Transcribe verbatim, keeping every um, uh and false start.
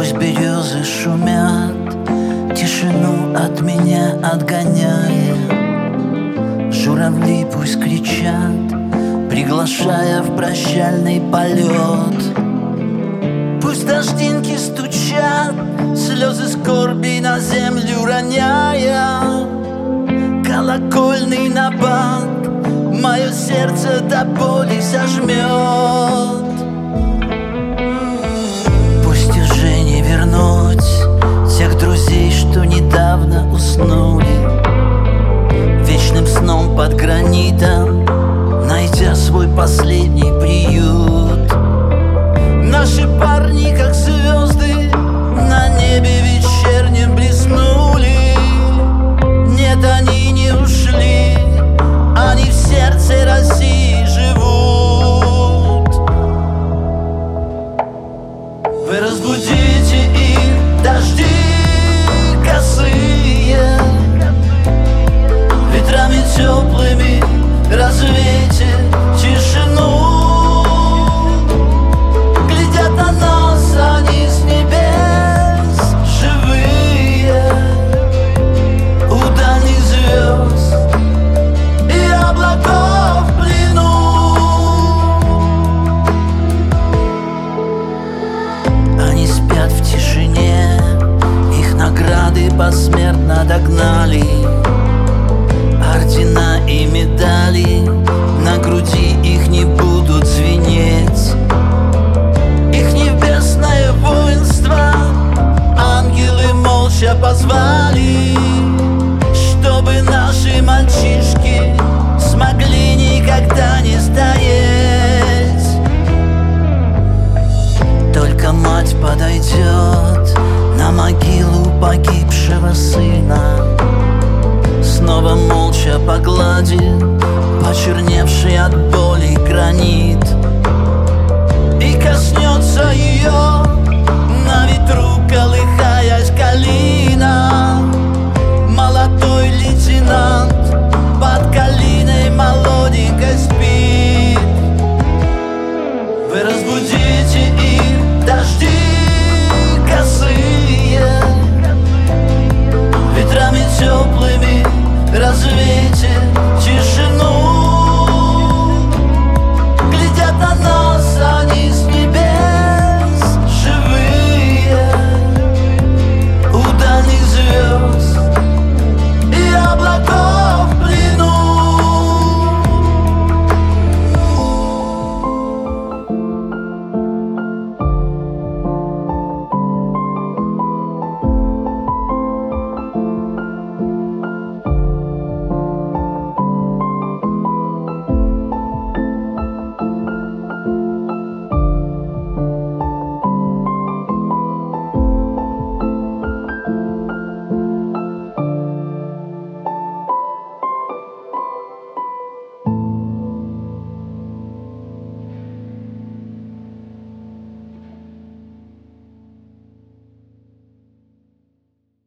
Пусть березы шумят, тишину от меня отгоняя. Журавли пусть кричат, приглашая в прощальный полет. Пусть дождинки стучат, слезы скорби на землю роняя. Колокольный набат мое сердце до боли сожмет. Пусть уже не вернуть тех друзей, что недавно уснули, вечным сном под гранитом, найдя свой последний приют. Наши парни, как звезды, на небе вечернем блеснули. Нет, они не ушли, они в сердце России живут. Вы разбудите их, дожди косые, ветрами теплыми развейте тишину. Глядят на нас они с небес живые, у дальних звезд и облаков в плену. Они спят в тишине, их награды посмертно догнали. Ордена и медали на груди их не будут звенеть. Их небесное воинство ангелы молча позвали, чтобы наши мальчишки смогли никогда не стоять. Только мать подойдет на могилу погибшего сына, снова молча погладит почерневший от боли гранит и коснется ее